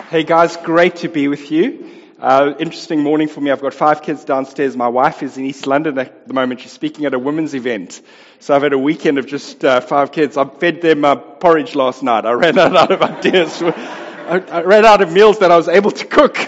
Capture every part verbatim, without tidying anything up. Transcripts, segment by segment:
Hey guys, great to be with you. Uh, interesting morning for me. I've got five kids downstairs. My wife is in East London at the moment. She's speaking at a women's event. So I've had a weekend of just uh, five kids. I fed them uh, porridge last night. I ran out of ideas. I, I ran out of meals that I was able to cook.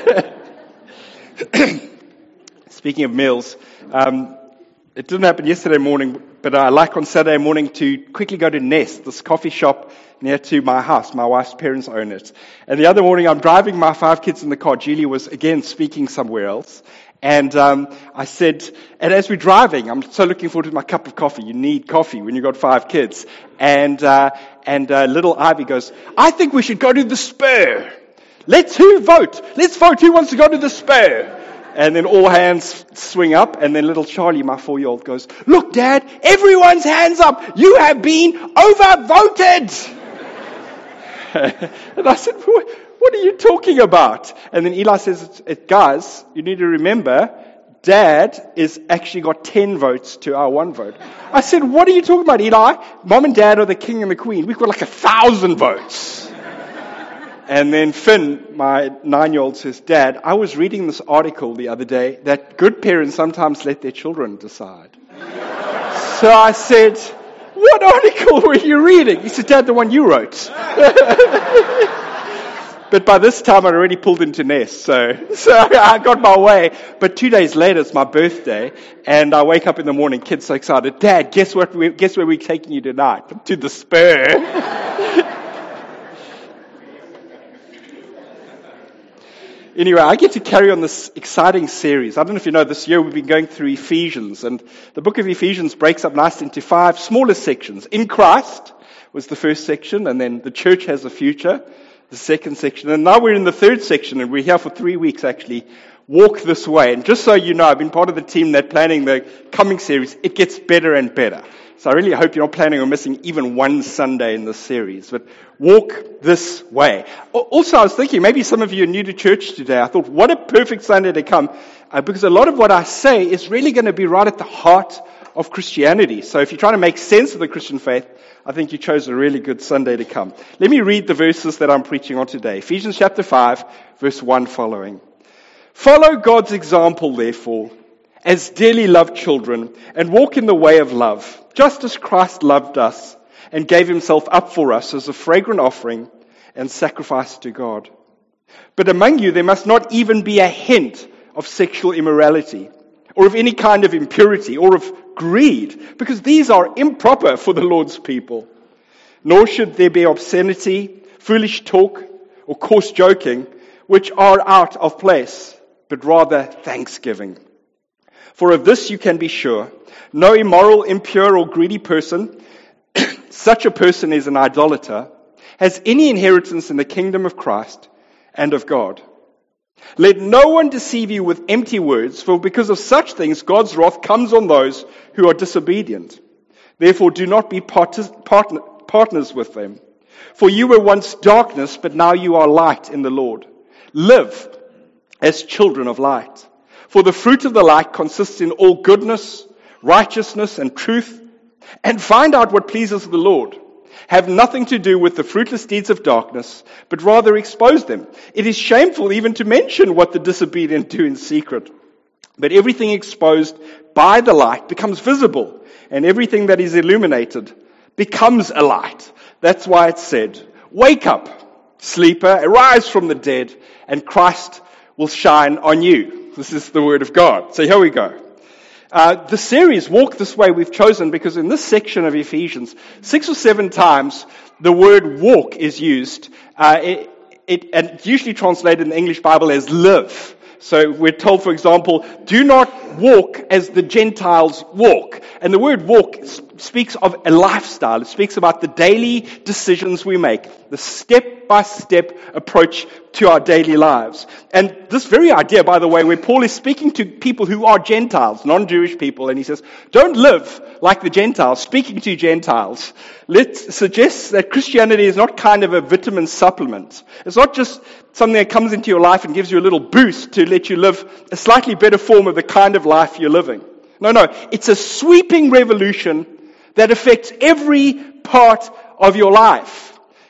Speaking of meals, um, it didn't happen yesterday morning, but I like on Saturday morning to quickly go to Nest, this coffee shop near to my house. My wife's parents own it. And the other morning, I'm driving my five kids in the car. Julie was again speaking somewhere else. And um, I said, and as we're driving, I'm so looking forward to my cup of coffee. You need coffee when you've got five kids. And uh, and uh, little Ivy goes, I think we should go to the Spur. Let's who vote? Let's vote who wants to go to the Spur. And then all hands swing up, and then little Charlie, my four-year-old, goes, look, Dad, everyone's hands up. You have been overvoted. And I said, what are you talking about? And then Eli says, guys, you need to remember, Dad is actually got ten votes to our one vote. I said, what are you talking about, Eli? Mom and Dad are the king and the queen. We've got like a thousand votes. And then Finn, my nine-year-old, says, Dad, I was reading this article the other day that good parents sometimes let their children decide. So I said, what article were you reading? He said, Dad, the one you wrote. But by this time, I'd already pulled into Nest, so, so I got my way. But two days later, it's my birthday, and I wake up in the morning, kids so excited. Dad, guess what? We, guess where we're taking you tonight? To the Spur. Anyway, I get to carry on this exciting series. I don't know if you know, this year we've been going through Ephesians, and the book of Ephesians breaks up nicely into five smaller sections. In Christ was the first section, and then the church has a future, the second section, and now we're in the third section, and we're here for three weeks actually. Walk this way. And just so you know, I've been part of the team that planning the coming series. It gets better and better. So I really hope you're not planning on missing even one Sunday in this series. But walk this way. Also, I was thinking, maybe some of you are new to church today. I thought, what a perfect Sunday to come. Uh, because a lot of what I say is really going to be right at the heart of Christianity. So if you're trying to make sense of the Christian faith, I think you chose a really good Sunday to come. Let me read the verses that I'm preaching on today. Ephesians chapter five, verse one following. Follow God's example, therefore, as dearly loved children, and walk in the way of love, just as Christ loved us and gave himself up for us as a fragrant offering and sacrifice to God. But among you there must not even be a hint of sexual immorality, or of any kind of impurity, or of greed, because these are improper for the Lord's people. Nor should there be obscenity, foolish talk, or coarse joking, which are out of place, but rather thanksgiving. For of this you can be sure, no immoral, impure, or greedy person, such a person is an idolater, has any inheritance in the kingdom of Christ and of God. Let no one deceive you with empty words, for because of such things God's wrath comes on those who are disobedient. Therefore do not be part- partner- partners with them. For you were once darkness, but now you are light in the Lord. Live as children of light. For the fruit of the light consists in all goodness, righteousness, and truth. And find out what pleases the Lord. Have nothing to do with the fruitless deeds of darkness, but rather expose them. It is shameful even to mention what the disobedient do in secret. But everything exposed by the light becomes visible, and everything that is illuminated becomes a light. That's why it said, wake up, sleeper, arise from the dead, and Christ will shine on you. This is the word of God. So here we go. Uh, the series, Walk This Way, we've chosen because in this section of Ephesians, six or seven times the word walk is used. Uh, it, it, and it's usually translated in the English Bible as live. So we're told, for example, do not walk as the Gentiles walk. And the word walk speaks of a lifestyle. It speaks about the daily decisions we make, the step-by-step approach to our daily lives. And this very idea, by the way, where Paul is speaking to people who are Gentiles, non-Jewish people, and he says, don't live like the Gentiles, speaking to Gentiles, let's suggest that Christianity is not kind of a vitamin supplement. It's not just something that comes into your life and gives you a little boost to let you live a slightly better form of the kind of life you're living. No, no, it's a sweeping revolution that affects every part of your life.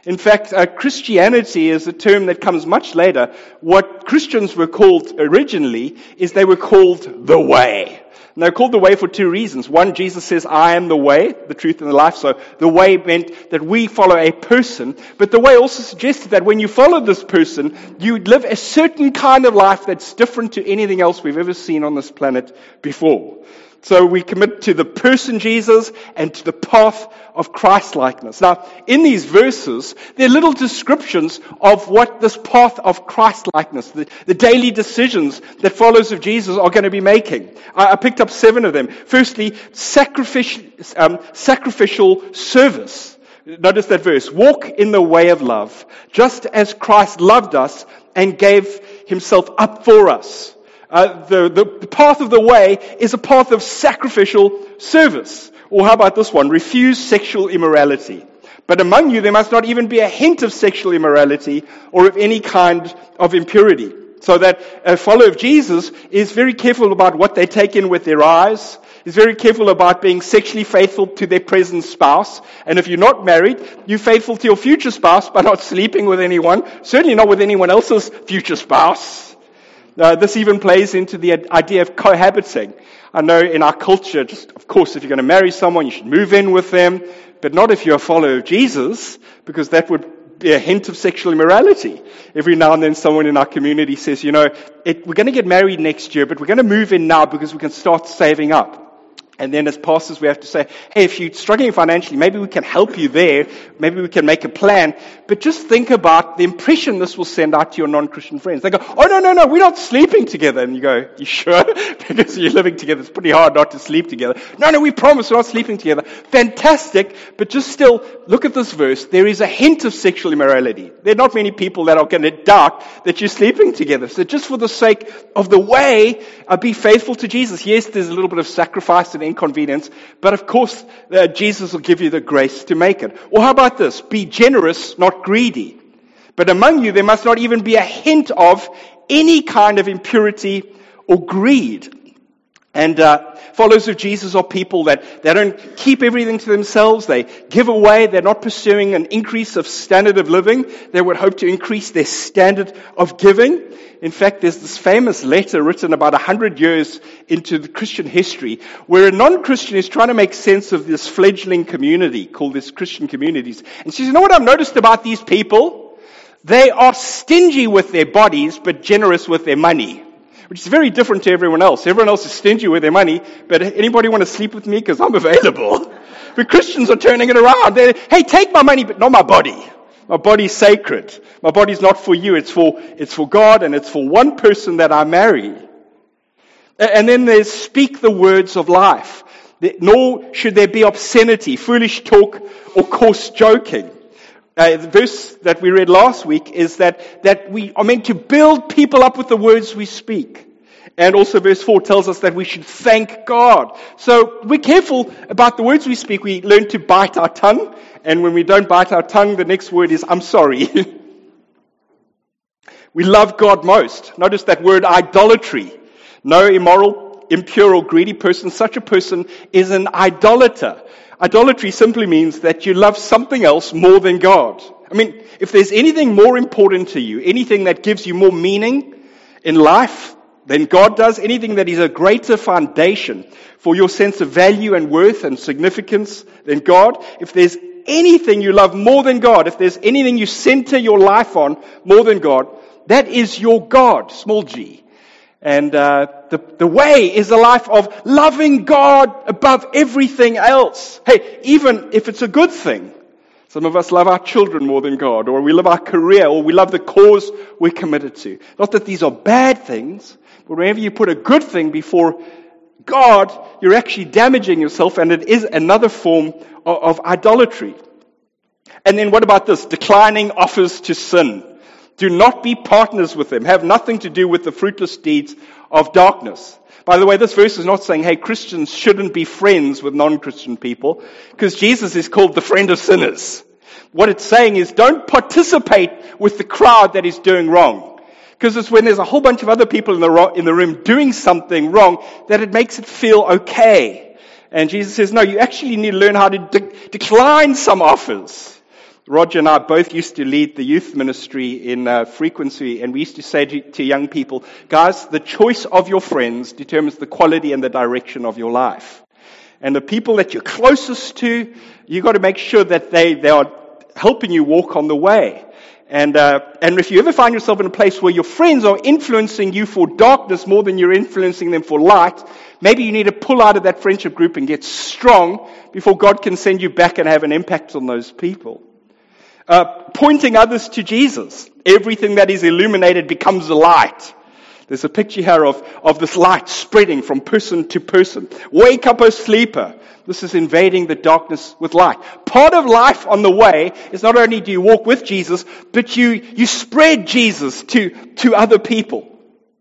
In fact, uh, Christianity is a term that comes much later. What Christians were called originally is they were called the way. And they're called the way for two reasons. One, Jesus says, I am the way, the truth, and the life. So the way meant that we follow a person. But the way also suggested that when you follow this person, you live a certain kind of life that's different to anything else we've ever seen on this planet before. So we commit to the person Jesus and to the path of Christ-likeness. Now, in these verses, there are little descriptions of what this path of Christ-likeness, the, the daily decisions that followers of Jesus are going to be making. I, I picked up seven of them. Firstly, sacrificial, um, sacrificial service. Notice that verse. Walk in the way of love, just as Christ loved us and gave himself up for us. Uh, the, the path of the way is a path of sacrificial service. Or how about this one? Refuse sexual immorality. But among you there must not even be a hint of sexual immorality or of any kind of impurity. So that a follower of Jesus is very careful about what they take in with their eyes, is very careful about being sexually faithful to their present spouse. And if you're not married, you're faithful to your future spouse by not sleeping with anyone, certainly not with anyone else's future spouse. Uh, this even plays into the idea of cohabiting. I know in our culture, just of course, if you're going to marry someone, you should move in with them, but not if you're a follower of Jesus, because that would be a hint of sexual immorality. Every now and then someone in our community says, you know, it, we're going to get married next year, but we're going to move in now because we can start saving up. And then as pastors, we have to say, hey, if you're struggling financially, maybe we can help you there. Maybe we can make a plan. But just think about the impression this will send out to your non-Christian friends. They go, oh, no, no, no, we're not sleeping together. And you go, you sure? Because you're living together. It's pretty hard not to sleep together. No, no, we promise we're not sleeping together. Fantastic. But just still, look at this verse. There is a hint of sexual immorality. There are not many people that are going to doubt that you're sleeping together. So just for the sake of the way, uh, be faithful to Jesus. Yes, there's a little bit of sacrifice and inconvenience, but of course, uh, Jesus will give you the grace to make it. Or how about this? Be generous, not greedy. But among you, there must not even be a hint of any kind of impurity or greed. And uh, followers of Jesus are people that they don't keep everything to themselves. They give away. They're not pursuing an increase of standard of living. They would hope to increase their standard of giving. In fact, there's this famous letter written about a hundred years into the Christian history where a non-Christian is trying to make sense of this fledgling community called this Christian communities. And she says, you know what I've noticed about these people? They are stingy with their bodies, but generous with their money. Which is very different to everyone else. Everyone else is stingy with their money, but anybody want to sleep with me because I'm available? But Christians are turning it around. They're, hey, take my money, but not my body. My body's sacred. My body's not for you. It's for, it's for God, and it's for one person that I marry. And then there's speak the words of life. Nor should there be obscenity, foolish talk, or coarse joking. Uh, the verse that we read last week is that, that we are meant to build people up with the words we speak. And also verse four tells us that we should thank God. So we're careful about the words we speak. We learn to bite our tongue. And when we don't bite our tongue, the next word is, I'm sorry. We love God most. Notice that word idolatry. No immoral, impure, or greedy person. Such a person is an idolater. Idolatry simply means that you love something else more than God. I mean, if there's anything more important to you, anything that gives you more meaning in life than God does, anything that is a greater foundation for your sense of value and worth and significance than God, if there's anything you love more than God, if there's anything you center your life on more than God, that is your God, small g. And uh, the, the way is a life of loving God above everything else. Hey, even if it's a good thing. Some of us love our children more than God, or we love our career, or we love the cause we're committed to. Not that these are bad things, but whenever you put a good thing before God, you're actually damaging yourself, and it is another form of, of idolatry. And then what about this? Declining offers to sin. Do not be partners with them. Have nothing to do with the fruitless deeds of darkness. By the way, this verse is not saying, hey, Christians shouldn't be friends with non-Christian people, because Jesus is called the friend of sinners. What it's saying is don't participate with the crowd that is doing wrong. Because it's when there's a whole bunch of other people in the, ro- in the room doing something wrong that it makes it feel okay. And Jesus says, no, you actually need to learn how to de- decline some offers. Roger and I both used to lead the youth ministry in uh, Frequency, and we used to say to, to young people, guys, the choice of your friends determines the quality and the direction of your life. And the people that you're closest to, you've got to make sure that they, they are helping you walk on the way. And uh, and if you ever find yourself in a place where your friends are influencing you for darkness more than you're influencing them for light, maybe you need to pull out of that friendship group and get strong before God can send you back and have an impact on those people. Uh, pointing others to Jesus. Everything that is illuminated becomes a light. There's a picture here of, of this light spreading from person to person. Wake up, O sleeper. This is invading the darkness with light. Part of life on the way is not only do you walk with Jesus, but you, you spread Jesus to, to other people.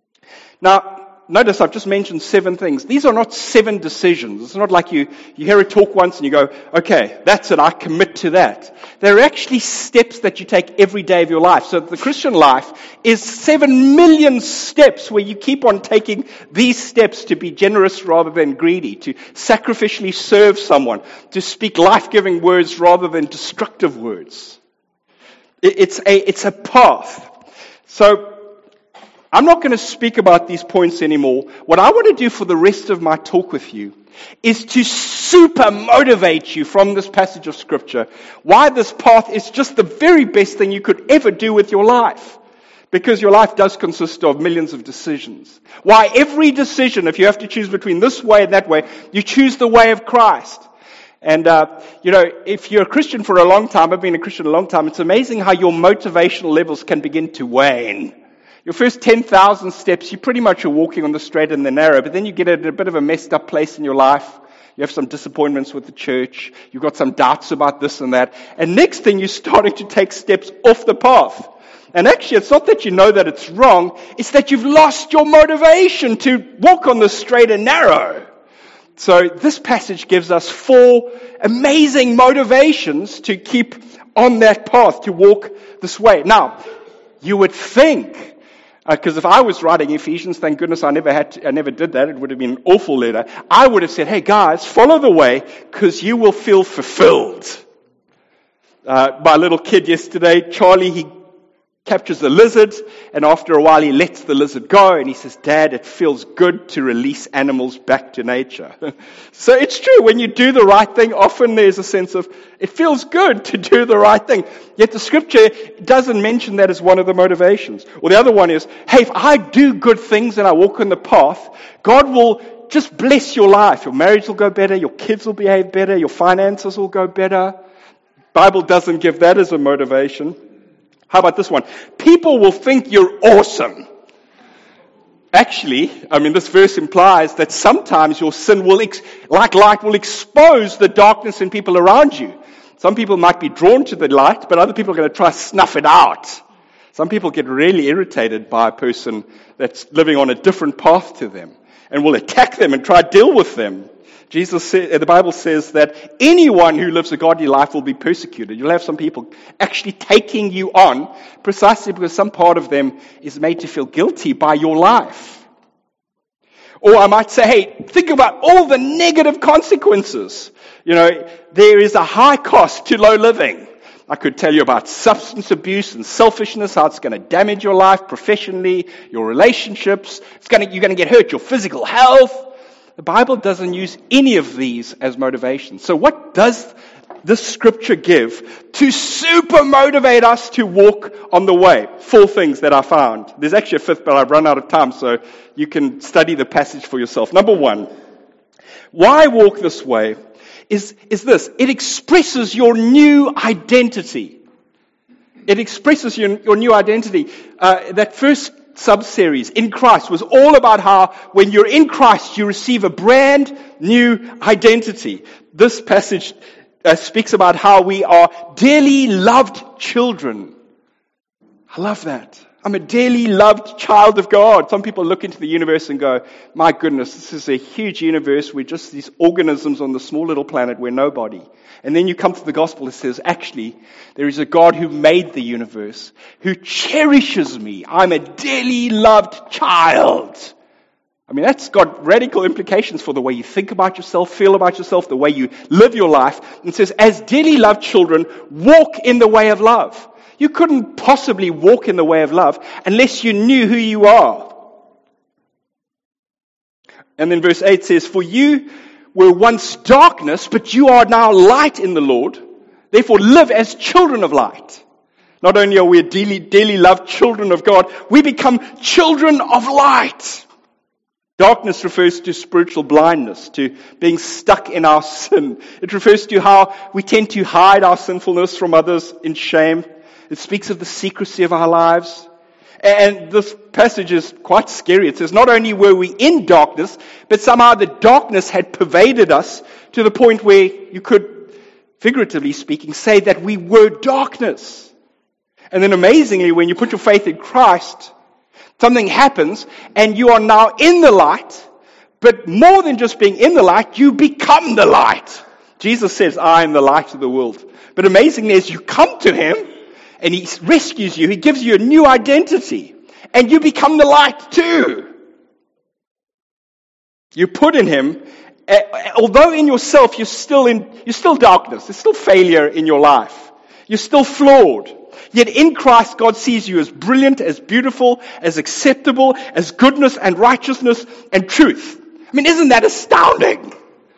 Now, notice I've just mentioned seven things. These are not seven decisions. It's not like you, you hear a talk once and you go, okay, that's it, I commit to that. They're actually steps that you take every day of your life. So the Christian life is seven million steps where you keep on taking these steps to be generous rather than greedy, to sacrificially serve someone, to speak life-giving words rather than destructive words. It's a, it's a path. So, I'm not going to speak about these points anymore. What I want to do for the rest of my talk with you is to super motivate you from this passage of Scripture why this path is just the very best thing you could ever do with your life. Because your life does consist of millions of decisions. Why every decision, if you have to choose between this way and that way, you choose the way of Christ. And, uh, you know, if you're a Christian for a long time, I've been a Christian a long time, it's amazing how your motivational levels can begin to wane. Your first ten thousand steps, you pretty much are walking on the straight and the narrow, but then you get at a bit of a messed up place in your life. You have some disappointments with the church. You've got some doubts about this and that. And next thing, you're starting to take steps off the path. And actually, it's not that you know that it's wrong. It's that you've lost your motivation to walk on the straight and narrow. So this passage gives us four amazing motivations to keep on that path, to walk this way. Now, you would think, because uh, if I was writing Ephesians, thank goodness I never had to, I never did that. It would have been an awful letter. I would have said, hey guys, follow the way because you will feel fulfilled. Uh, my little kid yesterday, Charlie, he captures a lizard, and after a while he lets the lizard go, and he says, Dad, it feels good to release animals back to nature. So it's true, when you do the right thing, often there's a sense of, it feels good to do the right thing. Yet the Scripture doesn't mention that as one of the motivations. Or the other one is, hey, if I do good things and I walk on the path, God will just bless your life. Your marriage will go better, your kids will behave better, your finances will go better. The Bible doesn't give that as a motivation. How about this one? People will think you're awesome. Actually, I mean, this verse implies that sometimes your sin will, ex- like light, will expose the darkness in people around you. Some people might be drawn to the light, but other people are going to try to snuff it out. Some people get really irritated by a person that's living on a different path to them and will attack them and try to deal with them. Jesus said, the Bible says that anyone who lives a godly life will be persecuted. You'll have some people actually taking you on precisely because some part of them is made to feel guilty by your life. Or I might say, hey, think about all the negative consequences. You know, there is a high cost to low living. I could tell you about substance abuse and selfishness, how it's going to damage your life professionally, your relationships. It's going to, you're going to get hurt, your physical health. The Bible doesn't use any of these as motivations. So what does this Scripture give to super motivate us to walk on the way? Four things that I found. There's actually a fifth, but I've run out of time, so you can study the passage for yourself. Number one, why walk this way is, is this. It expresses your new identity. It expresses your, your new identity. Uh, that first sub-series, In Christ, was all about how when you're in Christ, you receive a brand new identity. This passage uh, speaks about how we are dearly loved children. I love that. I'm a dearly loved child of God. Some people look into the universe and go, my goodness, this is a huge universe. We're just these organisms on the small little planet. We're nobody. And then you come to the gospel, it says, actually, there is a God who made the universe, who cherishes me. I'm a dearly loved child. I mean, that's got radical implications for the way you think about yourself, feel about yourself, the way you live your life. It says, as dearly loved children, walk in the way of love. You couldn't possibly walk in the way of love unless you knew who you are. And then verse eight says, for you were once darkness, but you are now light in the Lord. Therefore live as children of light. Not only are we dearly, dearly loved children of God, we become children of light. Darkness refers to spiritual blindness, to being stuck in our sin. It refers to how we tend to hide our sinfulness from others in shame. It speaks of the secrecy of our lives. And this passage is quite scary. It says not only were we in darkness, but somehow the darkness had pervaded us to the point where you could, figuratively speaking, say that we were darkness. And then amazingly, when you put your faith in Christ, something happens and you are now in the light, but more than just being in the light, you become the light. Jesus says, I am the light of the world. But amazingly, as you come to Him and He rescues you, He gives you a new identity and you become the light too. You put in Him, although in yourself you're still in, you're still darkness, there's still failure in your life. You're still flawed. Yet in Christ, God sees you as brilliant, as beautiful, as acceptable, as goodness and righteousness and truth. I mean, isn't that astounding?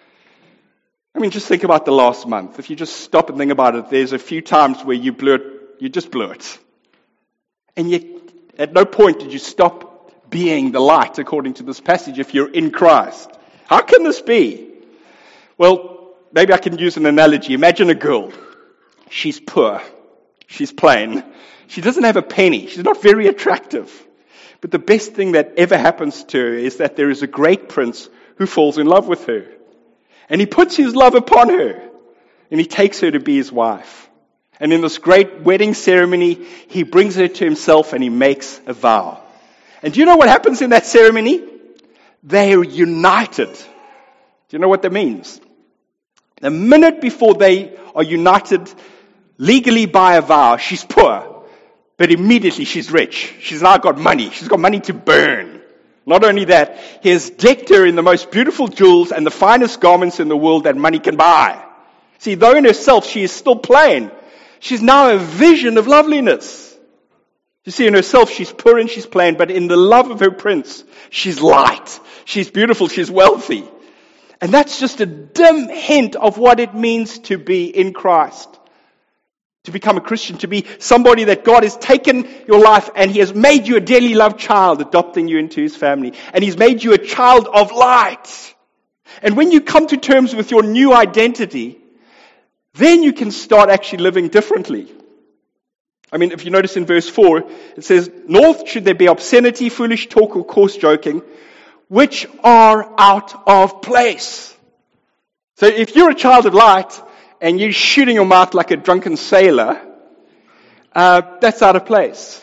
I mean, just think about the last month. If you just stop and think about it, there's a few times where you blew it, you just blew it. And yet, at no point did you stop being the light, according to this passage, if you're in Christ. How can this be? Well, maybe I can use an analogy. Imagine a girl. She's poor. She's plain. She doesn't have a penny. She's not very attractive. But the best thing that ever happens to her is that there is a great prince who falls in love with her. And he puts his love upon her. And he takes her to be his wife. And in this great wedding ceremony, he brings her to himself and he makes a vow. And do you know what happens in that ceremony? They are united. Do you know what that means? The minute before they are united legally by a vow, she's poor, but immediately she's rich. She's now got money. She's got money to burn. Not only that, he has decked her in the most beautiful jewels and the finest garments in the world that money can buy. See, though in herself she is still plain, she's now a vision of loveliness. You see, in herself she's poor and she's plain, but in the love of her prince, she's light. She's beautiful. She's wealthy. And that's just a dim hint of what it means to be in Christ. To become a Christian, to be somebody that God has taken your life and He has made you a dearly loved child, adopting you into His family. And He's made you a child of light. And when you come to terms with your new identity, then you can start actually living differently. I mean, if you notice in verse four, it says, nor should there be obscenity, foolish talk, or coarse joking, which are out of place. So if you're a child of light, and you're shooting your mouth like a drunken sailor, uh, that's out of place.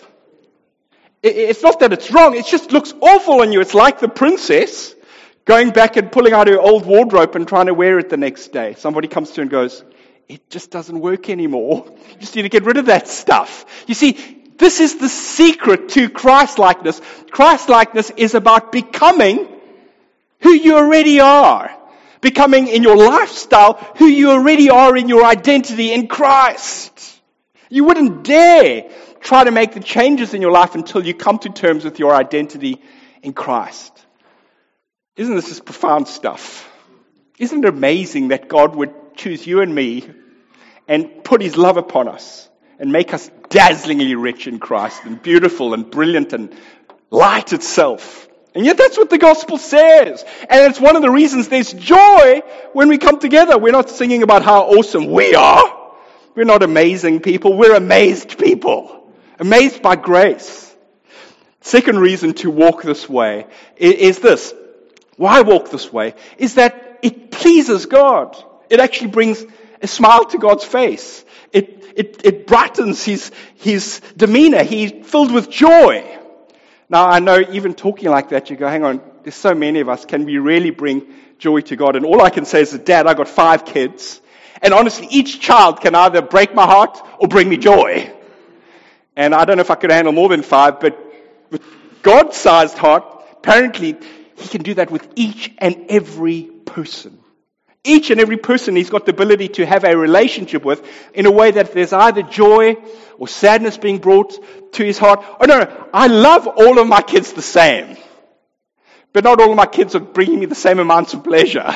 It, it's not that it's wrong, it just looks awful on you. It's like the princess going back and pulling out her old wardrobe and trying to wear it the next day. Somebody comes to her and goes, it just doesn't work anymore. You just need to get rid of that stuff. You see, this is the secret to Christ-likeness. Christ-likeness is about becoming who you already are. Becoming in your lifestyle who you already are in your identity in Christ. You wouldn't dare try to make the changes in your life until you come to terms with your identity in Christ. Isn't this just profound stuff? Isn't it amazing that God would choose you and me and put His love upon us and make us dazzlingly rich in Christ and beautiful and brilliant and light itself? And yet that's what the gospel says. And it's one of the reasons there's joy when we come together. We're not singing about how awesome we are. We're not amazing people. We're amazed people. Amazed by grace. Second reason to walk this way is this. Why walk this way? Is that it pleases God. It actually brings a smile to God's face. It, it, it brightens his, his demeanor. He's filled with joy. Now, I know even talking like that, you go, hang on, there's so many of us. Can we really bring joy to God? And all I can say is, Dad, I've got five kids. And honestly, each child can either break my heart or bring me joy. And I don't know if I could handle more than five, but with God-sized heart, apparently, He can do that with each and every person. Each and every person He's got the ability to have a relationship with in a way that there's either joy or sadness being brought to His heart. Oh no, no, I love all of my kids the same. But not all of my kids are bringing me the same amounts of pleasure.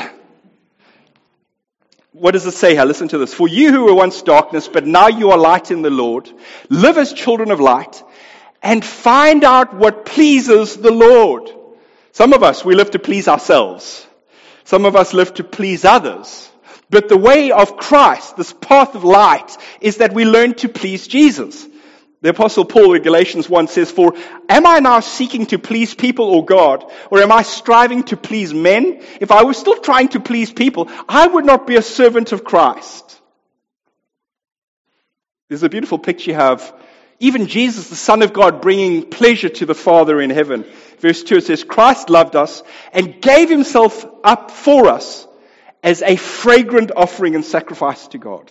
What does it say here? Listen to this. For you who were once darkness, but now you are light in the Lord, live as children of light, and find out what pleases the Lord. Some of us, we live to please ourselves. Some of us live to please others. But the way of Christ, this path of light, is that we learn to please Jesus. The Apostle Paul in Galatians one says, for am I now seeking to please people or God, or am I striving to please men? If I was still trying to please people, I would not be a servant of Christ. There's a beautiful picture of even Jesus, the Son of God, bringing pleasure to the Father in heaven. Verse two, it says, Christ loved us and gave Himself up for us as a fragrant offering and sacrifice to God.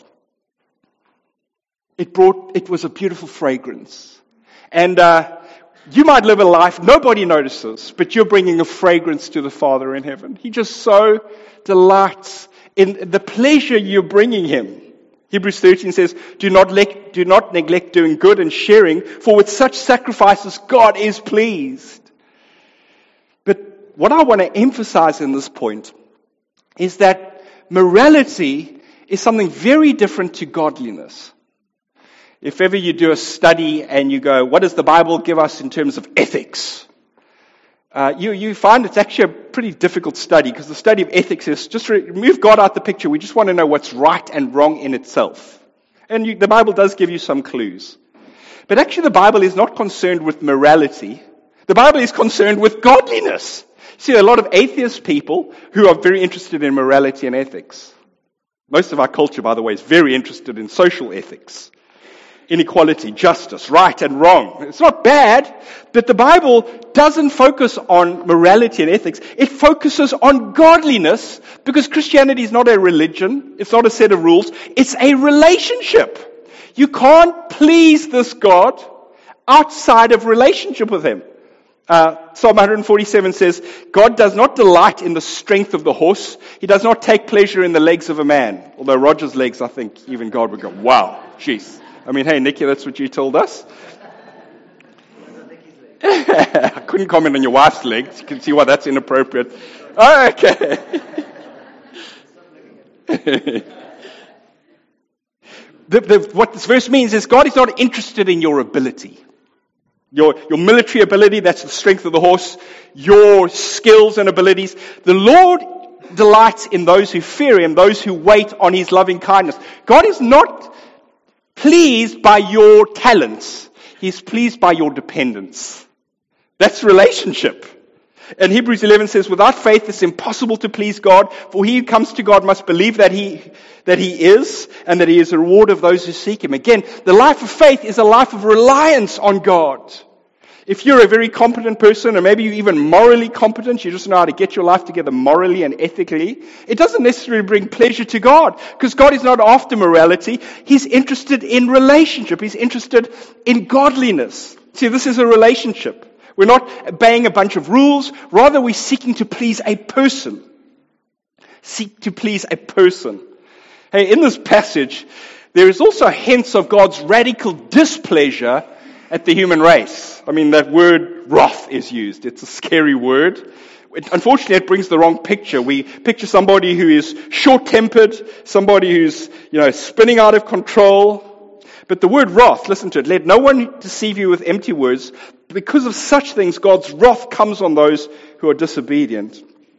It brought, it was a beautiful fragrance. And uh, you might live a life, nobody notices, but you're bringing a fragrance to the Father in heaven. He just so delights in the pleasure you're bringing Him. Hebrews thirteen says, do not, le- do not neglect doing good and sharing, for with such sacrifices God is pleased. But what I want to emphasize in this point is that morality is something very different to godliness. If ever you do a study and you go, what does the Bible give us in terms of ethics? Uh, you, you find it's actually a pretty difficult study, because the study of ethics is just remove God out the picture. We just want to know what's right and wrong in itself. And you, the Bible does give you some clues. But actually the Bible is not concerned with morality. The Bible is concerned with godliness. See, a lot of atheist people who are very interested in morality and ethics. Most of our culture, by the way, is very interested in social ethics. Inequality, justice, right and wrong. It's not bad, but the Bible doesn't focus on morality and ethics. It focuses on godliness, because Christianity is not a religion. It's not a set of rules. It's a relationship. You can't please this God outside of relationship with Him. Uh, Psalm one forty-seven says, God does not delight in the strength of the horse. He does not take pleasure in the legs of a man. Although Roger's legs, I think even God would go, wow, jeez. I mean, hey, Nikki, that's what you told us. I couldn't comment on your wife's legs. You can see why that's inappropriate. Oh, okay. the, the, what this verse means is God is not interested in your ability. Your, your military ability, that's the strength of the horse. Your skills and abilities. The Lord delights in those who fear Him, those who wait on His loving kindness. God is not pleased by your talents. He's pleased by your dependence. That's relationship. And Hebrews eleven says, without faith it's impossible to please God, for he who comes to God must believe that he, that he is, and that He is a reward of those who seek Him. Again, the life of faith is a life of reliance on God. If you're a very competent person, or maybe you're even morally competent, you just know how to get your life together morally and ethically, it doesn't necessarily bring pleasure to God, because God is not after morality. He's interested in relationship. He's interested in godliness. See, this is a relationship. We're not obeying a bunch of rules. Rather, we're seeking to please a person. Seek to please a person. Hey, in this passage, there is also hints of God's radical displeasure at the human race. I mean, that word wrath is used. It's a scary word. It, unfortunately, it brings the wrong picture. We picture somebody who is short-tempered, somebody who's, you know, spinning out of control. But the word wrath, listen to it. Let no one deceive you with empty words. Because of such things, God's wrath comes on those who are disobedient.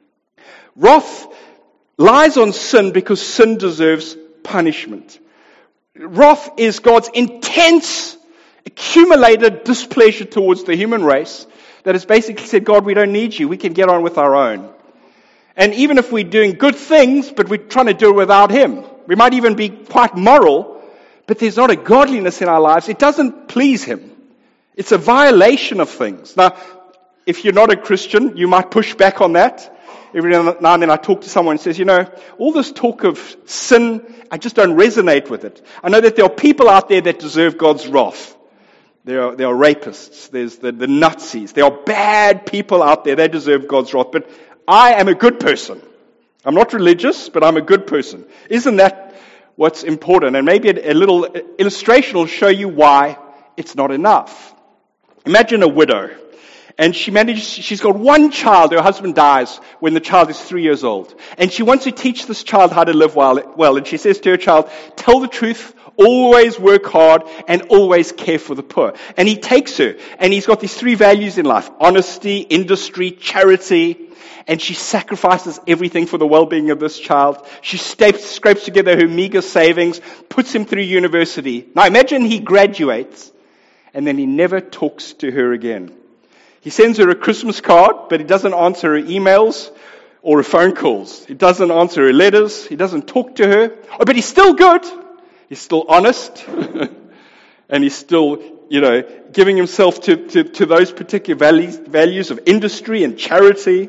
Wrath lies on sin because sin deserves punishment. Wrath is God's intense, accumulated displeasure towards the human race that has basically said, God, we don't need you. We can get on with our own. And even if we're doing good things, but we're trying to do it without Him, we might even be quite moral, but there's not a godliness in our lives. It doesn't please Him. It's a violation of things. Now, if you're not a Christian, you might push back on that. Every now and then I talk to someone and says, you know, all this talk of sin, I just don't resonate with it. I know that there are people out there that deserve God's wrath. There are, there are rapists. There's the, the Nazis. There are bad people out there. They deserve God's wrath. But I am a good person. I'm not religious, but I'm a good person. Isn't that what's important? And maybe a, a little illustration will show you why it's not enough. Imagine a widow. And she manages, she's got one child. Her husband dies when the child is three years old. And she wants to teach this child how to live well. well. And she says to her child, tell the truth, always work hard, and always care for the poor. And he takes her, and he's got these three values in life: honesty, industry, charity. And she sacrifices everything for the well-being of this child. She scrapes, scrapes together her meager savings, puts him through university. Now imagine he graduates, and then he never talks to her again. He sends her a Christmas card, but he doesn't answer her emails or her phone calls. He doesn't answer her letters. He doesn't talk to her. Oh, but he's still good. He's still honest. And he's still, you know, giving himself to, to, to those particular values, values of industry and charity.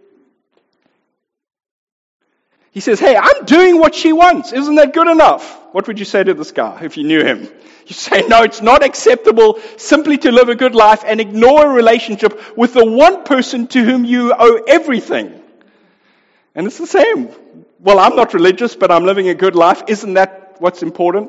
He says, hey, I'm doing what she wants. Isn't that good enough? What would you say to this guy if you knew him? You say, no, it's not acceptable simply to live a good life and ignore a relationship with the one person to whom you owe everything. And it's the same. Well, I'm not religious, but I'm living a good life. Isn't that what's important?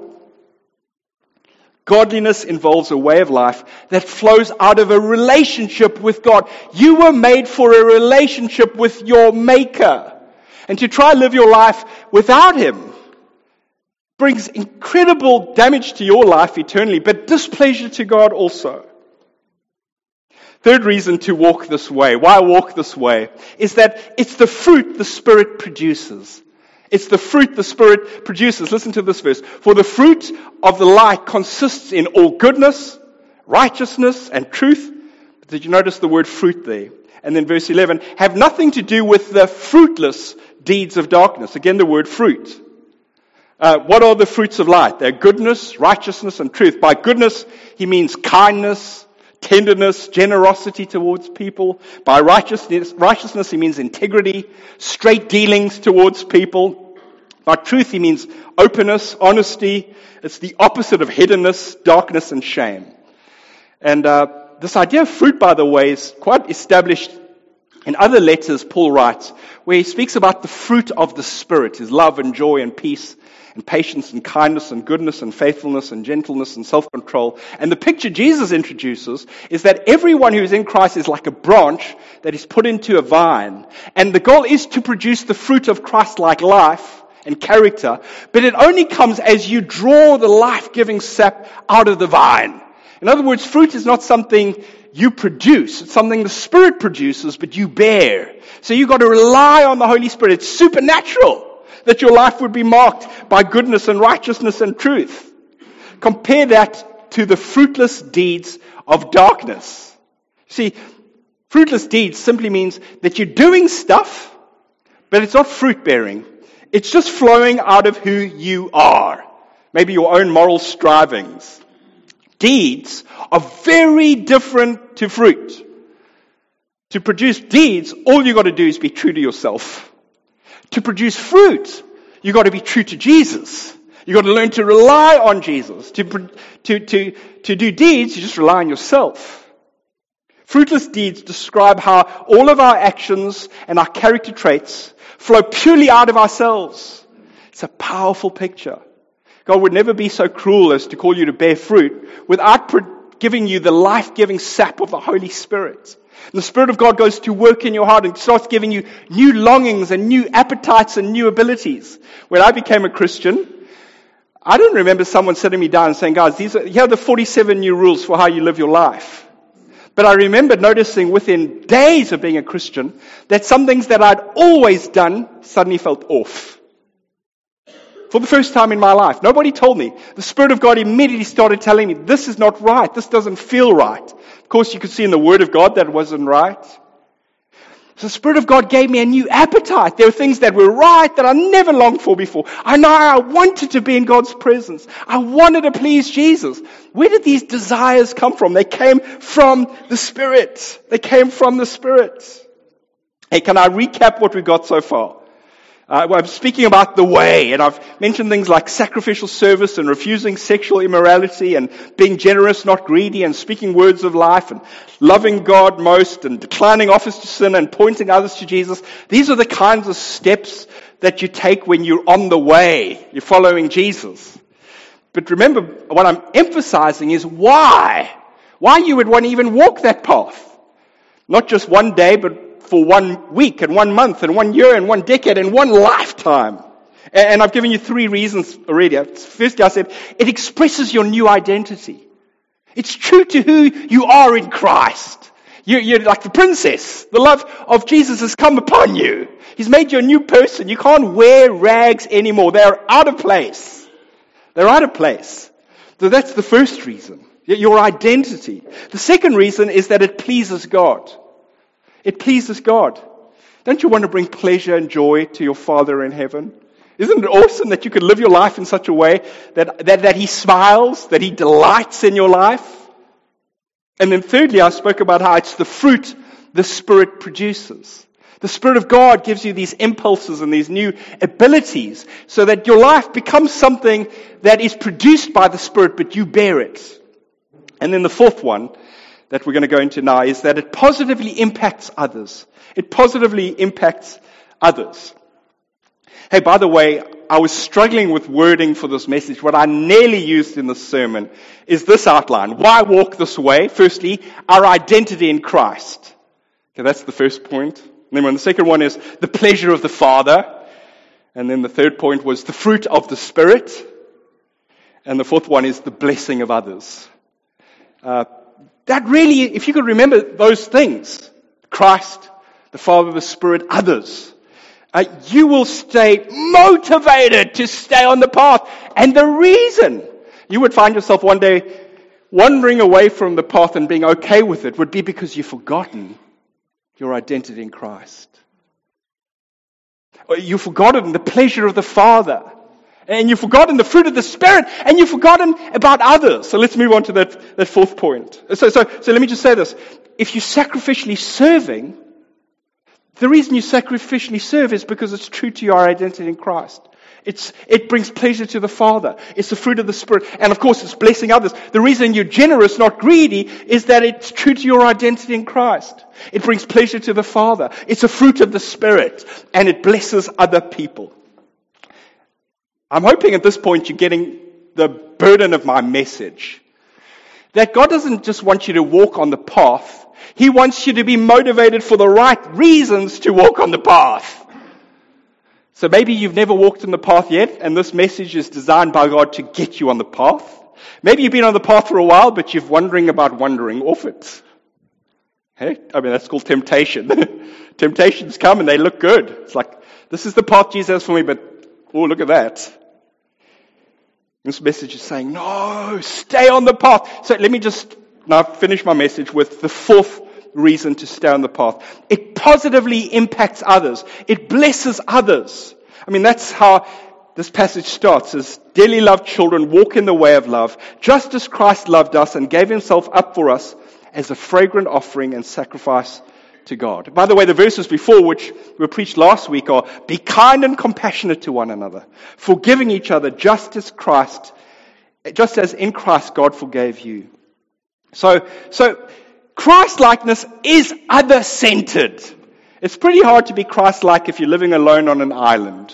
Godliness involves a way of life that flows out of a relationship with God. You were made for a relationship with your Maker. And to try and live your life without Him brings incredible damage to your life eternally, but displeasure to God also. Third reason to walk this way, why walk this way, is that it's the fruit the Spirit produces. It's the fruit the Spirit produces. Listen to this verse. For the fruit of the light consists in all goodness, righteousness, and truth. Did you notice the word fruit there? And then verse eleven, have nothing to do with the fruitless deeds of darkness. Again, the word fruit. Uh, what are the fruits of light? They're goodness, righteousness, and truth. By goodness, he means kindness, tenderness, generosity towards people. By righteousness, righteousness, he means integrity, straight dealings towards people. By truth, he means openness, honesty. It's the opposite of hiddenness, darkness, and shame. And uh, this idea of fruit, by the way, is quite established in other letters Paul writes, where he speaks about the fruit of the Spirit, his love and joy and peace and patience and kindness and goodness and faithfulness and gentleness and self-control. And the picture Jesus introduces is that everyone who is in Christ is like a branch that is put into a vine. And the goal is to produce the fruit of Christ-like life and character, but it only comes as you draw the life-giving sap out of the vine. In other words, fruit is not something you produce. It's something the Spirit produces, but you bear. So you've got to rely on the Holy Spirit. It's supernatural that your life would be marked by goodness and righteousness and truth. Compare that to the fruitless deeds of darkness. See, fruitless deeds simply means that you're doing stuff, but it's not fruit-bearing. It's just flowing out of who you are. Maybe your own moral strivings. Deeds are very different to fruit. To produce deeds, all you've got to do is be true to yourself. To produce fruit, you've got to be true to Jesus. You've got to learn to rely on Jesus. To, to, to, to do deeds, you just rely on yourself. Fruitless deeds describe how all of our actions and our character traits flow purely out of ourselves. It's a powerful picture. God would never be so cruel as to call you to bear fruit without giving you the life-giving sap of the Holy Spirit. And the Spirit of God goes to work in your heart and starts giving you new longings and new appetites and new abilities. When I became a Christian, I don't remember someone sitting me down and saying, guys, these are, here are the forty-seven new rules for how you live your life. But I remember noticing within days of being a Christian that some things that I'd always done suddenly felt off. For the first time in my life. Nobody told me. The Spirit of God immediately started telling me, this is not right. This doesn't feel right. Of course, you could see in the Word of God that it wasn't right. So the Spirit of God gave me a new appetite. There were things that were right that I never longed for before. I know I wanted to be in God's presence. I wanted to please Jesus. Where did these desires come from? They came from the Spirit. They came from the Spirit. Hey, can I recap what we've got so far? Uh, well, I'm speaking about the way, and I've mentioned things like sacrificial service and refusing sexual immorality and being generous, not greedy, and speaking words of life and loving God most and declining offers to sin and pointing others to Jesus. These are the kinds of steps that you take when you're on the way. You're following Jesus. But remember, what I'm emphasizing is why. Why you would want to even walk that path. Not just one day, but for one week and one month and one year and one decade and one lifetime. And I've given you three reasons already. Firstly, I said, it expresses your new identity. It's true to who you are in Christ. You're, you're like the princess. The love of Jesus has come upon you. He's made you a new person. You can't wear rags anymore. They're out of place. They're out of place. So that's the first reason. Your identity. The second reason is that it pleases God. It pleases God. Don't you want to bring pleasure and joy to your Father in heaven? Isn't it awesome that you could live your life in such a way that, that, that He smiles, that He delights in your life? And then thirdly, I spoke about how it's the fruit the Spirit produces. The Spirit of God gives you these impulses and these new abilities so that your life becomes something that is produced by the Spirit, but you bear it. And then the fourth one that we're going to go into now is that it positively impacts others. It positively impacts others. Hey, by the way, I was struggling with wording for this message. What I nearly used in this sermon is this outline. Why walk this way? Firstly, our identity in Christ. Okay, that's the first point. And then the second one is the pleasure of the Father. And then the third point was the fruit of the Spirit. And the fourth one is the blessing of others. Uh, That really, if you could remember those things, Christ, the Father, the Spirit, others, uh, you will stay motivated to stay on the path. And the reason you would find yourself one day wandering away from the path and being okay with it would be because you've forgotten your identity in Christ. Or you've forgotten the pleasure of the Father. And you've forgotten the fruit of the Spirit, and you've forgotten about others. So let's move on to that, that fourth point. So, so, so let me just say this. If you're sacrificially serving, the reason you sacrificially serve is because it's true to your identity in Christ. It's, it brings pleasure to the Father. It's the fruit of the Spirit. And of course, it's blessing others. The reason you're generous, not greedy, is that it's true to your identity in Christ. It brings pleasure to the Father. It's a fruit of the Spirit, and it blesses other people. I'm hoping at this point you're getting the burden of my message. That God doesn't just want you to walk on the path. He wants you to be motivated for the right reasons to walk on the path. So maybe you've never walked on the path yet, and this message is designed by God to get you on the path. Maybe you've been on the path for a while, but you're wondering about wandering off it. Hey, I mean, that's called temptation. Temptations come and they look good. It's like, this is the path Jesus has for me, but oh, look at that. This message is saying, no, stay on the path. So let me just now finish my message with the fourth reason to stay on the path. It positively impacts others. It blesses others. I mean, that's how this passage starts, as dearly loved children, walk in the way of love, just as Christ loved us and gave Himself up for us as a fragrant offering and sacrifice to God. By the way, the verses before, which were preached last week, are be kind and compassionate to one another, forgiving each other just as Christ, just as in Christ God forgave you. So, so Christ-likeness is other-centered. It's pretty hard to be Christ-like if you're living alone on an island.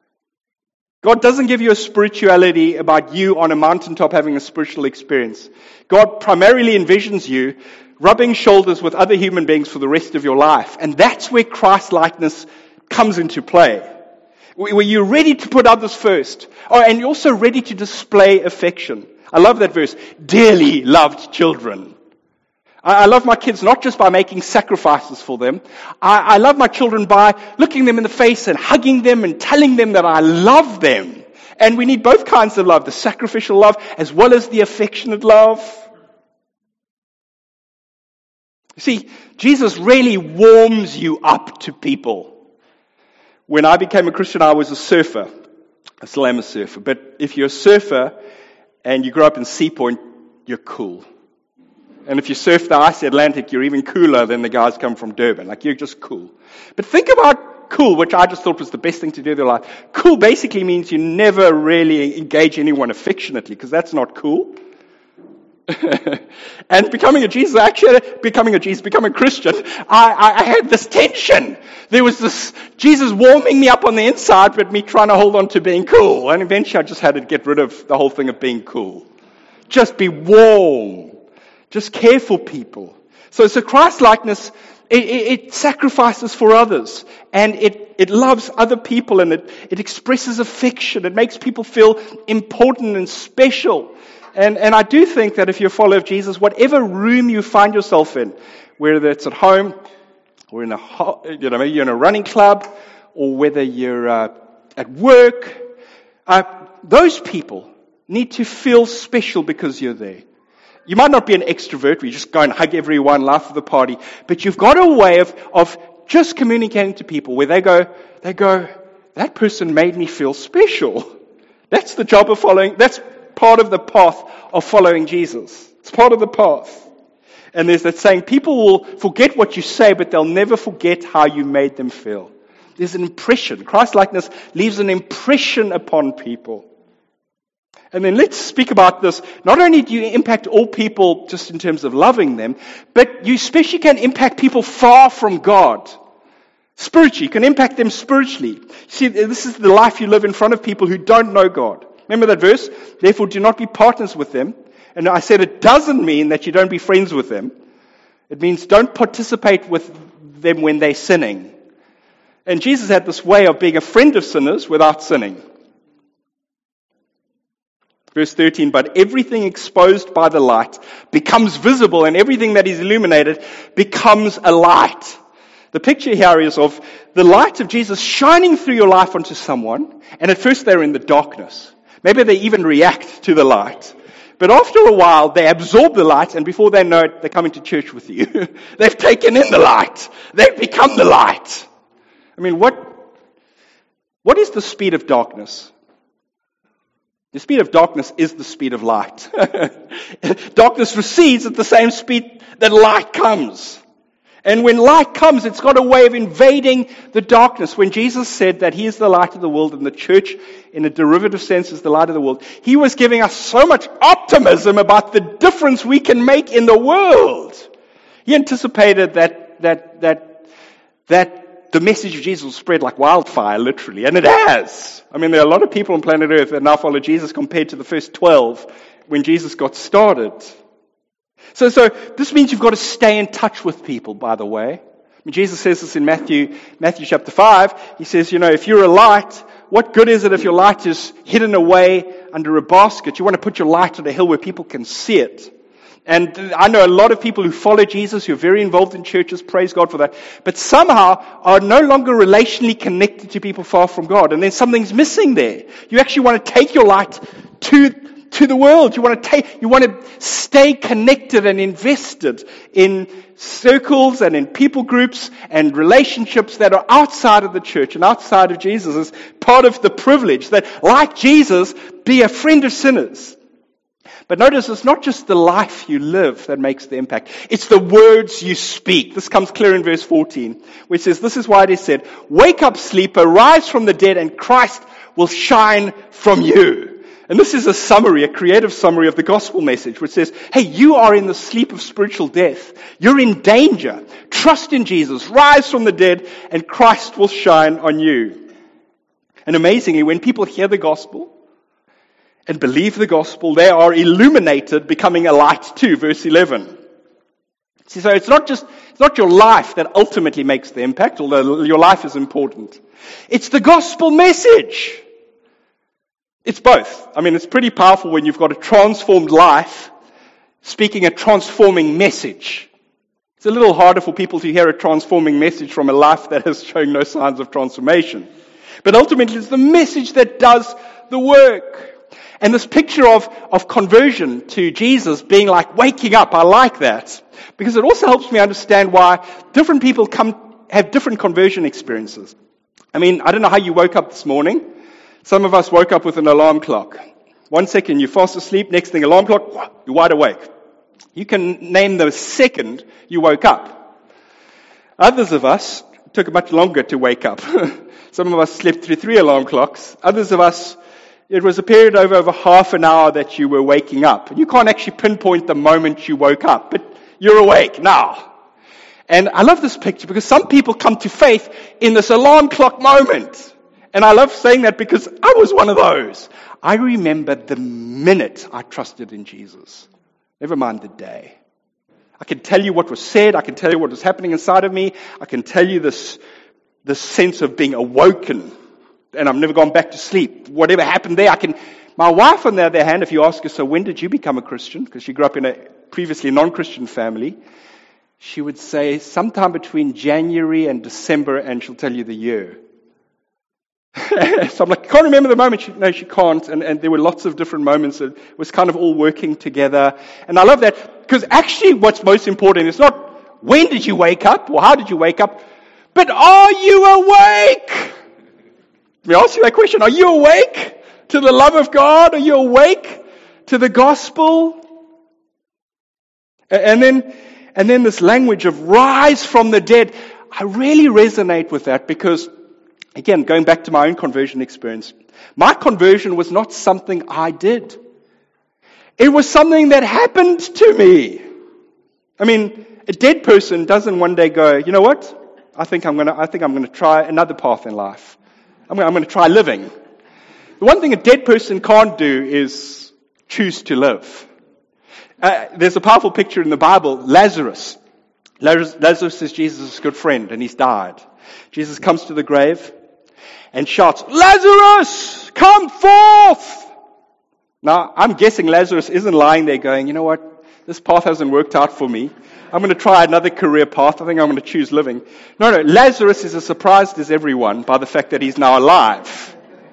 God doesn't give you a spirituality about you on a mountaintop having a spiritual experience. God primarily envisions you rubbing shoulders with other human beings for the rest of your life. And that's where Christ-likeness comes into play. Where you're ready to put others first. Oh, and you're also ready to display affection. I love that verse. Dearly loved children. I love my kids not just by making sacrifices for them. I, I love my children by looking them in the face and hugging them and telling them that I love them. And we need both kinds of love, the sacrificial love as well as the affectionate love. See, Jesus really warms you up to people. When I became a Christian, I was a surfer. I still am a surfer. But if you're a surfer and you grow up in Sea Point, you're cool. And if you surf the icy Atlantic, you're even cooler than the guys come from Durban. Like, you're just cool. But think about cool, which I just thought was the best thing to do in their life. Cool basically means you never really engage anyone affectionately, because that's not cool. And becoming a Jesus, actually becoming a Jesus, becoming a Christian, I, I, I had this tension. There was this Jesus warming me up on the inside, but me trying to hold on to being cool. And eventually I just had to get rid of the whole thing of being cool. Just be warm. Just care for people. So, so Christ-likeness, it, it, it sacrifices for others. And it, it loves other people, and it, it expresses affection. It makes people feel important and special. And, and I do think that if you're a follower of Jesus, whatever room you find yourself in, whether it's at home, or in a, you know, maybe you're in a running club, or whether you're uh, at work, uh, those people need to feel special because you're there. You might not be an extrovert where you just go and hug everyone, laugh at the party, but you've got a way of, of just communicating to people where they go, they go, that person made me feel special. That's the job of following, that's part of the path of following Jesus. It's part of the path. And there's that saying, people will forget what you say, but they'll never forget how you made them feel. There's an impression. Christ-likeness leaves an impression upon people. And then let's speak about this. Not only do you impact all people just in terms of loving them, but you especially can impact people far from God. Spiritually, you can impact them spiritually. See, this is the life you live in front of people who don't know God. Remember that verse? Therefore, do not be partners with them. And I said it doesn't mean that you don't be friends with them. It means don't participate with them when they're sinning. And Jesus had this way of being a friend of sinners without sinning. Verse thirteen, but everything exposed by the light becomes visible, and everything that is illuminated becomes a light. The picture here is of the light of Jesus shining through your life onto someone, and at first they're in the darkness. Maybe they even react to the light. But after a while, they absorb the light, and before they know it, they're coming to church with you. They've taken in the light. They've become the light. I mean, what, what is the speed of darkness? The speed of darkness is the speed of light. Darkness recedes at the same speed that light comes. And when light comes, it's got a way of invading the darkness. When Jesus said that He is the light of the world, and the church, in a derivative sense, is the light of the world, He was giving us so much optimism about the difference we can make in the world. He anticipated that that that that the message of Jesus will spread like wildfire, literally, and it has. I mean, there are a lot of people on planet Earth that now follow Jesus compared to the first twelve when Jesus got started. So, so this means you've got to stay in touch with people, by the way. I mean, Jesus says this in Matthew, Matthew chapter five. He says, you know, if you're a light, what good is it if your light is hidden away under a basket? You want to put your light on a hill where people can see it. And I know a lot of people who follow Jesus, who are very involved in churches, praise God for that, but somehow are no longer relationally connected to people far from God. And then something's missing there. You actually want to take your light to to the world. You want to take, you want to stay connected and invested in circles and in people groups and relationships that are outside of the church and outside of Jesus as part of the privilege that, like Jesus, be a friend of sinners. But notice it's not just the life you live that makes the impact. It's the words you speak. This comes clear in verse fourteen, where it says, this is why it is said, wake up, sleeper, rise from the dead, and Christ will shine from you. And this is a summary, a creative summary of the gospel message, which says, hey, you are in the sleep of spiritual death. You're in danger. Trust in Jesus. Rise from the dead, and Christ will shine on you. And amazingly, when people hear the gospel and believe the gospel, they are illuminated, becoming a light too. Verse eleven. See, so it's not just, it's not your life that ultimately makes the impact, although your life is important. It's the gospel message. It's both. I mean, it's pretty powerful when you've got a transformed life speaking a transforming message. It's a little harder for people to hear a transforming message from a life that is showing no signs of transformation. But ultimately, it's the message that does the work. And this picture of, of conversion to Jesus being like waking up, I like that. Because it also helps me understand why different people come have different conversion experiences. I mean, I don't know how you woke up this morning. Some of us woke up with an alarm clock. One second, you're fast asleep. Next thing, alarm clock, you're wide awake. You can name the second you woke up. Others of us it took much longer to wake up. Some of us slept through three alarm clocks. Others of us, it was a period over over half an hour that you were waking up. And you can't actually pinpoint the moment you woke up, but you're awake now. And I love this picture because some people come to faith in this alarm clock moment. And I love saying that because I was one of those. I remember the minute I trusted in Jesus. Never mind the day. I can tell you what was said. I can tell you what was happening inside of me. I can tell you this, this sense of being awoken. And I've never gone back to sleep. Whatever happened there, I can... My wife, on the other hand, if you ask her, so when did you become a Christian? Because she grew up in a previously non-Christian family. She would say sometime between January and December, and she'll tell you the year. So I'm like, I can't remember the moment. She, no, she can't. And, and there were lots of different moments. It was kind of all working together. And I love that because actually what's most important is not when did you wake up or how did you wake up, but are you awake? Let me ask you that question. Are you awake to the love of God? Are you awake to the gospel? And then, and then this language of rise from the dead. I really resonate with that because, again, going back to my own conversion experience, my conversion was not something I did. It was something that happened to me. I mean, a dead person doesn't one day go, you know what? I think I'm gonna. I think I'm gonna try another path in life. I'm gonna, I'm gonna try living. The one thing a dead person can't do is choose to live. Uh, there's a powerful picture in the Bible, Lazarus. Lazarus. Lazarus is Jesus' good friend, and he's died. Jesus comes to the grave and shouts, Lazarus, come forth! Now, I'm guessing Lazarus isn't lying there going, you know what, this path hasn't worked out for me. I'm going to try another career path. I think I'm going to choose living. No, no, Lazarus is as surprised as everyone by the fact that he's now alive.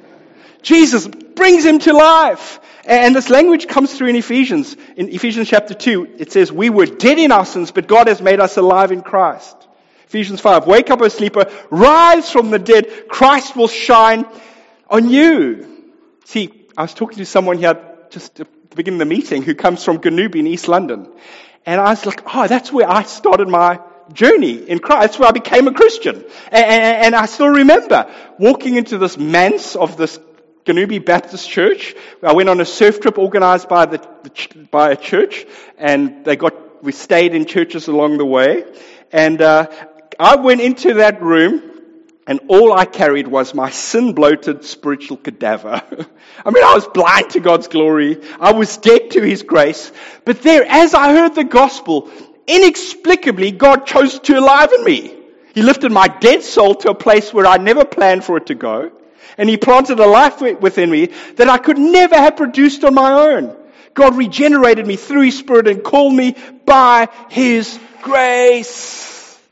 Jesus brings him to life. And this language comes through in Ephesians. In Ephesians chapter two, it says, we were dead in our sins, but God has made us alive in Christ. Ephesians five, wake up, O sleeper, rise from the dead, Christ will shine on you. See, I was talking to someone here just at the beginning of the meeting who comes from Ganubi in East London. And I was like, oh, that's where I started my journey in Christ. That's where I became a Christian. And, and, and I still remember walking into this manse of this Ganubi Baptist Church. I went on a surf trip organized by the, the by a church, and they got we stayed in churches along the way. And uh, I went into that room, and all I carried was my sin-bloated spiritual cadaver. I mean, I was blind to God's glory. I was dead to His grace. But there, as I heard the gospel, inexplicably, God chose to enliven me. He lifted my dead soul to a place where I never planned for it to go. And He planted a life within me that I could never have produced on my own. God regenerated me through His Spirit and called me by His grace.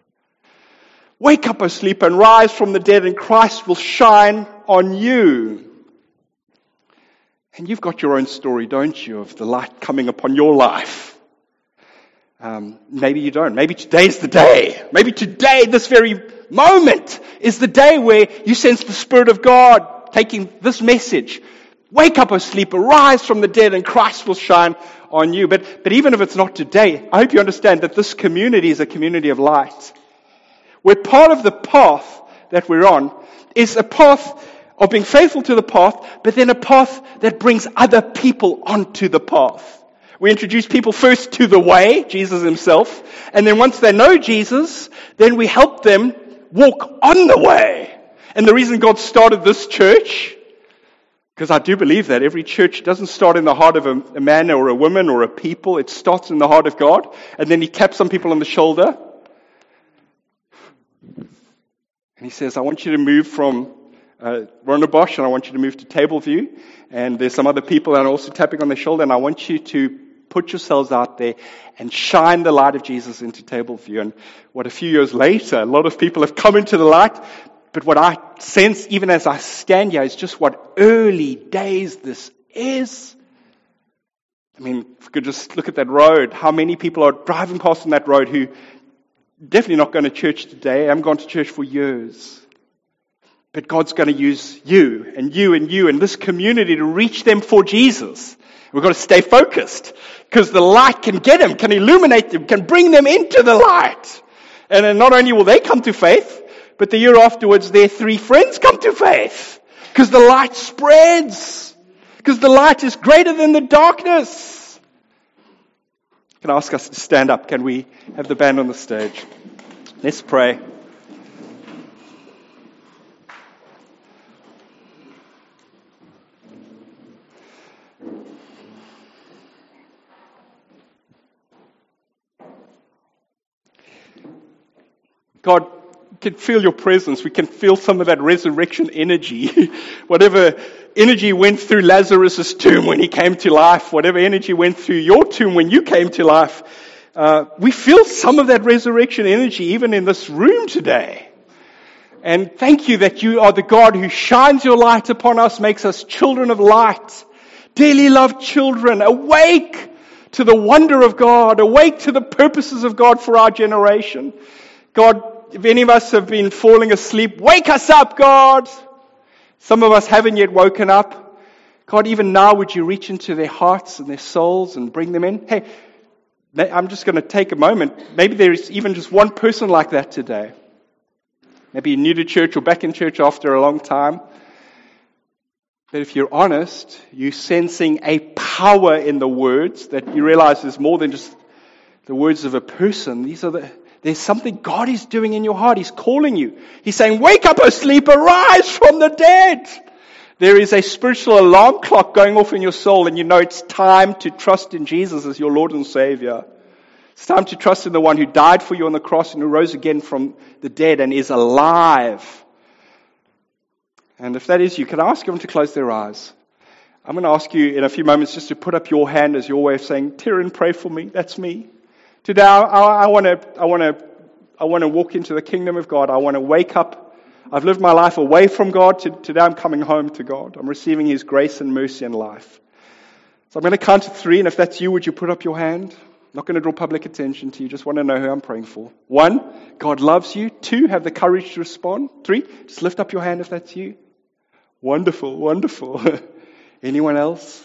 Wake up, O sleeper, and rise from the dead, and Christ will shine on you. And you've got your own story, don't you, of the light coming upon your life. Um, maybe you don't. Maybe today's the day. Maybe today, this very moment, is the day where you sense the Spirit of God taking this message. Wake up, O sleeper, rise from the dead, and Christ will shine on you. But, but even if it's not today, I hope you understand that this community is a community of light. Where part of the path that we're on is a path of being faithful to the path, but then a path that brings other people onto the path. We introduce people first to the way, Jesus Himself, and then once they know Jesus, then we help them walk on the way. And the reason God started this church, because I do believe that every church doesn't start in the heart of a, a man or a woman or a people, it starts in the heart of God, and then He taps some people on the shoulder, and He says, I want you to move from uh, Rondebosch, and I want you to move to Tableview. And there's some other people that are also tapping on their shoulder, and I want you to put yourselves out there and shine the light of Jesus into Tableview. And what a few years later, a lot of people have come into the light. But what I sense, even as I stand here, is just what early days this is. I mean, if we could just look at that road, how many people are driving past on that road who definitely not going to church today. I haven't gone to church for years. But God's going to use you and you and you and this community to reach them for Jesus. We've got to stay focused because the light can get them, can illuminate them, can bring them into the light. And then not only will they come to faith, But the year afterwards, their three friends come to faith. Because the light spreads. Because the light is greater than the darkness. Can I ask us to stand up? Can we have the band on the stage? Let's pray. God, we can feel your presence. We can feel some of that resurrection energy. Whatever energy went through Lazarus' tomb when he came to life, whatever energy went through your tomb when you came to life, uh, we feel some of that resurrection energy even in this room today. And thank you that you are the God who shines your light upon us, makes us children of light, dearly loved children, awake to the wonder of God, awake to the purposes of God for our generation. God, if any of us have been falling asleep, wake us up, God. Some of us haven't yet woken up. God, even now, would you reach into their hearts and their souls and bring them in? Hey, I'm just going to take a moment. Maybe there is even just one person like that today. Maybe you're new to church or back in church after a long time. But if you're honest, you're sensing a power in the words that you realize is more than just the words of a person. These are the... There's something God is doing in your heart. He's calling you. He's saying, wake up, O sleeper, rise from the dead. There is a spiritual alarm clock going off in your soul, and you know it's time to trust in Jesus as your Lord and Savior. It's time to trust in the one who died for you on the cross and who rose again from the dead and is alive. And if that is you, can I ask everyone to close their eyes? I'm going to ask you in a few moments just to put up your hand as your way of saying, Tyrion, pray for me. That's me. Today, I want to, I want to, I want to walk into the kingdom of God. I want to wake up. I've lived my life away from God. Today, I'm coming home to God. I'm receiving His grace and mercy in life. So I'm going to count to three, and if that's you, would you put up your hand? I'm not going to draw public attention to you. Just want to know who I'm praying for. One, God loves you. Two, have the courage to respond. Three, just lift up your hand if that's you. Wonderful, wonderful. Anyone else?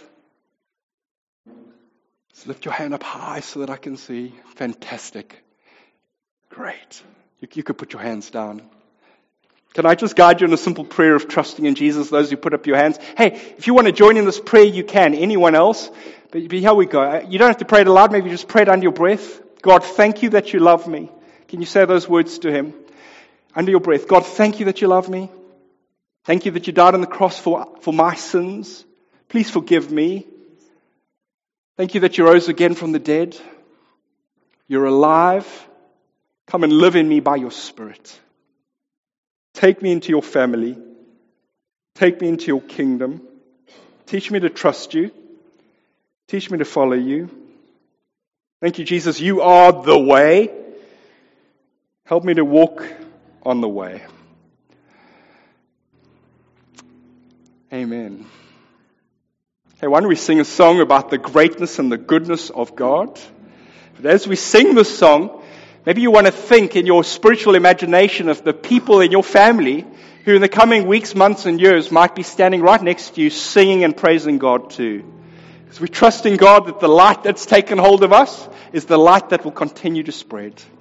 Just lift your hand up high so that I can see. Fantastic. Great. You, you could put your hands down. Can I just guide you in a simple prayer of trusting in Jesus, those who put up your hands? Hey, if you want to join in this prayer, you can. Anyone else? But, but here we go. You don't have to pray it aloud. Maybe just pray it under your breath. God, thank you that you love me. Can you say those words to Him? Under your breath. God, thank you that you love me. Thank you that you died on the cross for, for my sins. Please forgive me. Thank you that you rose again from the dead. You're alive. Come and live in me by your Spirit. Take me into your family. Take me into your kingdom. Teach me to trust you. Teach me to follow you. Thank you, Jesus. You are the way. Help me to walk on the way. Amen. Hey, why don't we sing a song about the greatness and the goodness of God? But as we sing this song, maybe you want to think in your spiritual imagination of the people in your family who in the coming weeks, months, and years might be standing right next to you singing and praising God too. Because we trust in God that the light that's taken hold of us is the light that will continue to spread.